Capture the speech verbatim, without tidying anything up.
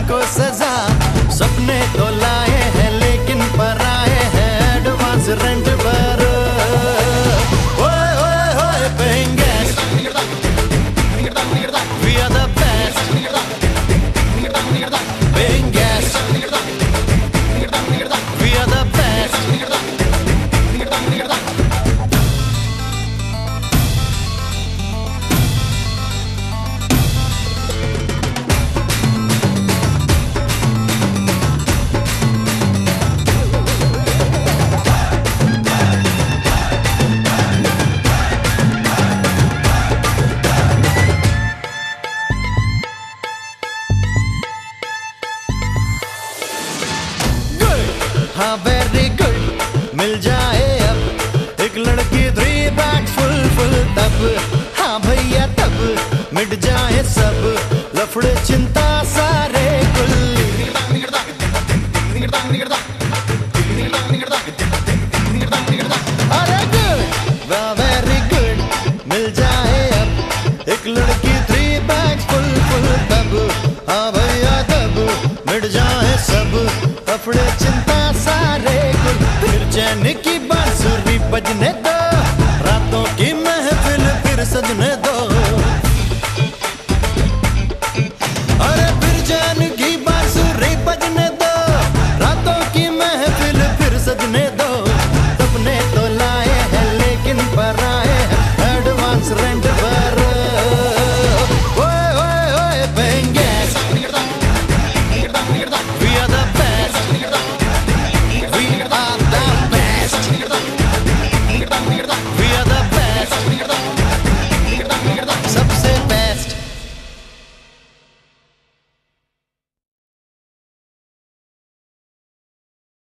हमको सजा। सपने तो लाए हैं लेकिन पराए हैं एडवांस रेंट पर। ओए ओए ओए paying guest, we are the best, paying guest, we are the best. हाँ वेरी गुड, मिल जाए अब एक लड़की थ्री बैग्स फुल फुल तब। हाँ भैया तब मिट जाए सब लफड़े चिंता सारे कुल। अरे गुड वेरी गुड, मिल जाए अब एक लड़की थ्री बैग्स फुल फुल तब। हाँ भैया तब मिट जाए सब लफड़े चिंता सारे कुल। फिर चैन की